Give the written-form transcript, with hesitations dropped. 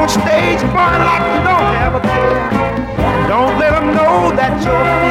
on stage, boy, like you don't have a care. Don't let them know that you're